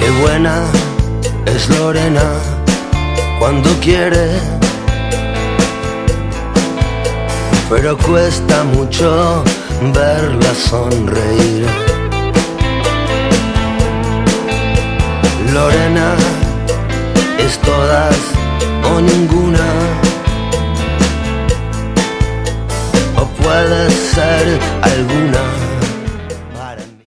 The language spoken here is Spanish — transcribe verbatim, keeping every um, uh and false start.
Qué buena es Lorena cuando quiere, pero cuesta mucho verla sonreír. Lorena es todas o ninguna, o puede ser alguna.